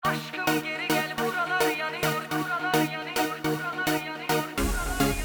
Aşkım geri gel, buralar yanıyor, buralar yanıyor, buralar yanıyor, buralar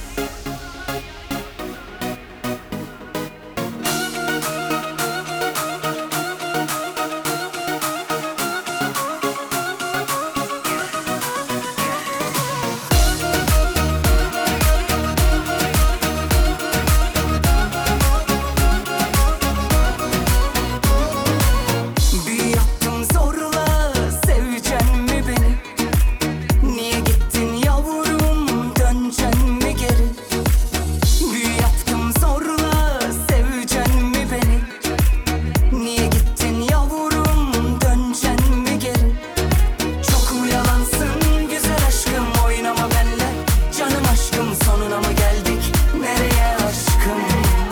Büyü yaptım zorla, seveceksin mi beni? Niye gittin yavrum, döneceksin mi geri? Büyü yaptım zorla, seveceksin mi beni? Niye gittin yavrum, döneceksin mi geri? Çok mu yalansın güzel aşkım, oynama benle. Canım aşkım, sonuna mı geldik, nereye aşkım?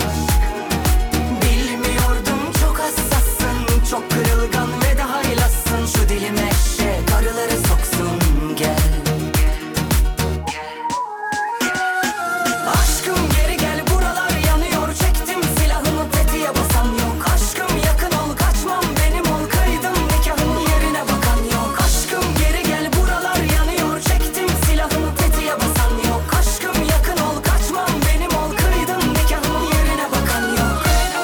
Bilmiyordum çok hassassın, çok kırılgan ve de haylazsın. Şu dilime eşek arıları soksun, gel. Aşkım geri gel, buralar yanıyor. Çektim silahımı, tetiğe basan yok. Aşkım yakın ol, kaçmam benim ol. Kaydım nikahımı, yerine bakan yok. Aşkım geri gel, buralar yanıyor. Çektim silahımı, tetiğe basan yok. Aşkım yakın ol, kaçmam benim ol. Kaydım nikahımı, yerine bakan yok.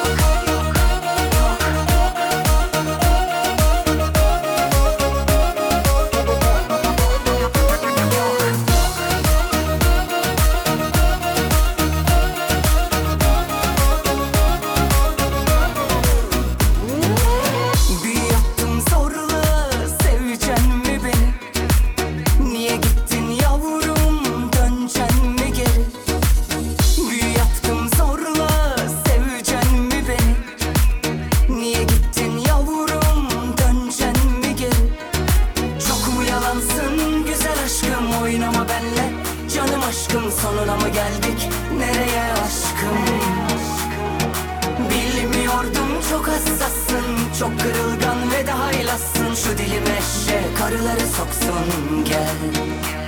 Büyü yaptım zorla, seveceksin mi beni? Niye gittin yavrum, döneceksin mi geri? Büyü yaptım zorla, seveceksin mi beni? Niye gittin yavrum, döneceksin mi geri? Çok mu yalansın güzel aşkım, oynama benle. Canım aşkım, sonuna mı geldik, nereye aşkım? Bilmiyordum çok hassassın, çok kırılgan ve de haylazsın. Şu dilime eşek arıları soksun, gel.